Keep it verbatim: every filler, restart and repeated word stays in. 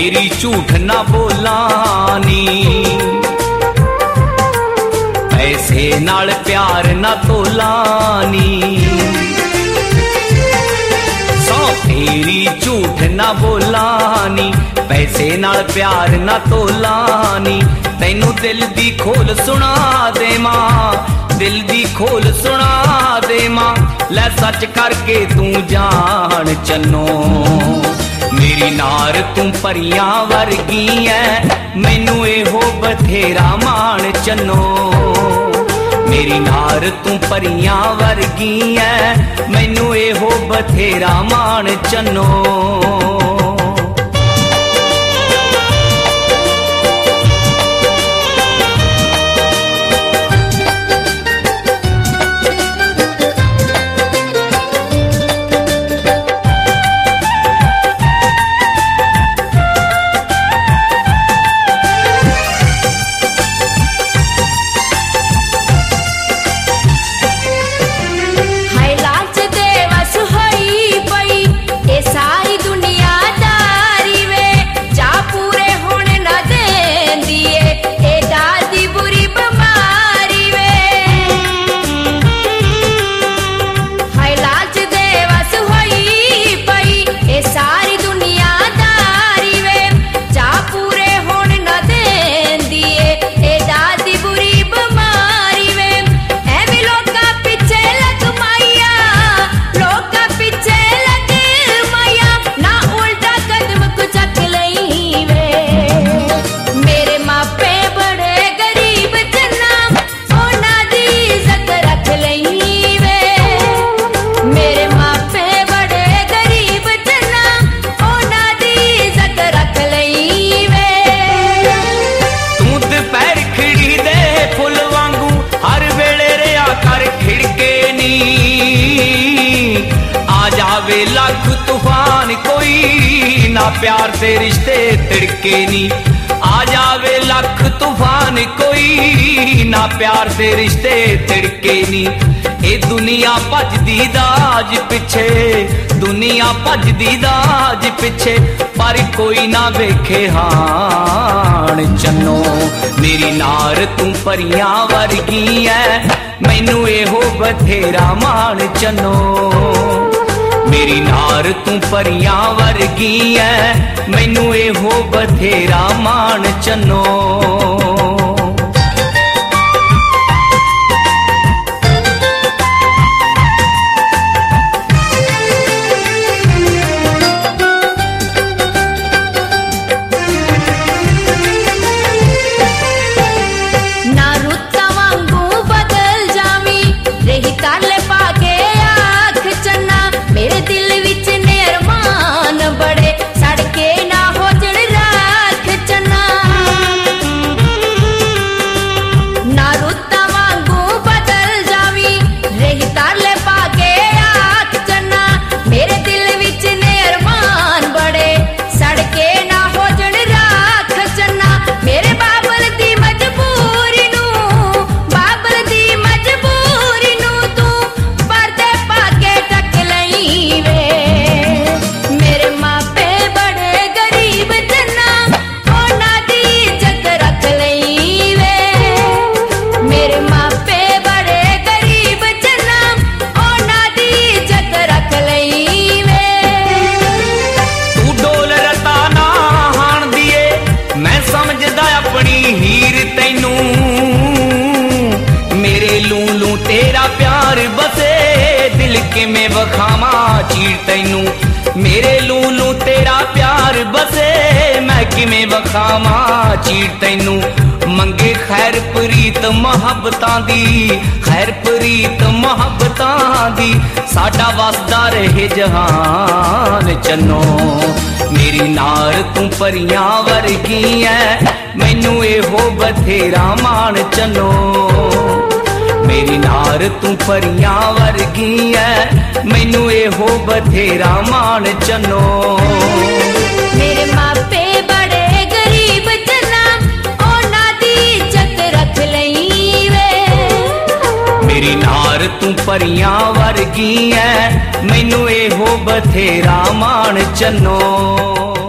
तेरी झूठ ना बोलानी, पैसे नाल प्यार ना तोलानी। सौ तेरी झूठ ना बोलानी, पैसे नाल प्यार ना तोलानी। तैनू दिल दी खोल सुना दे मां, दिल दी खोल सुना दे मां, लै सच करके तू जान चन्नो। मेरी नार तू परियां वर्गी है, मैनू एहो बथेरा मान चन्नो। मेरी नार तू परियां वर्गी है, मैनू एहो बथेरा मान चन्नो। लख तूफान कोई ना प्यार से रिश्ते तिड़के नी। आ जावे लख तूफान कोई ना प्यार से रिश्ते तिड़के नी। ए दुनिया भजदी दाज पिछे, दुनिया भजदी दाज पिछे, पर कोई ना वेखे हान चन्नो। मेरी नार तू परियां वर्गी है, मैनू एहो बथेरा मान चन्नो। मेरी नार तू परियां वर्गी है, मैनू एहो बथेरा मान चन्नो। ना रुत्ता वांगू बदल जावी, रही काले पाके आख चन्ना। मेरे दिल विच नेरमान बड़े, सड़के ना हो जड़ राख चन्ना। ना रुत्ता वांगू बदल जावी, रही ताले पाके आख चन्ना। मेरे दिल विच नेरमान बड़े, सड़के ना हो जड़ राख चन्ना। मेरे बाबल दी मजबूरी नू, बाबल दी मजबूरी नू तू पर्दे पाके टक लई वे। मेरे मापे बड़े गरीब चन्ना, ओना दी इज्जत रख लई वे। मेरे मापे बड़े गरीब चन्ना, ओना दी इज्जत रख लई वे। तू डोल रता ना हाण दिए, मैं समझदा अपनी हीर तैनू। मेरे लू लू तेरा प्यार बसे, दिल के में वखावा चीर तैनू। मेरे लू लू तेरा प्यार बसे, मैं किमें वखावा चीर तैनू। मंगे खैर प्रीत मुहब्बतां दी, खैर प्रीत मुहब्बतां दी, साडा वसदा रहे जहान चन्नो। मेरी नार तू परियां वर्गी है, मैनू एहो बथेरा मान चन्नो। मेरी नार तू परियां वर्गी है, मैनू एहो बथेरा मान चन्नो। मेरे मापे बड़े गरीब चन्ना, ओना दी इज्जत रख लई वे। मेरी नार तू परियां वर्गी है, मैनू एहो बथेरा मान चन्नो।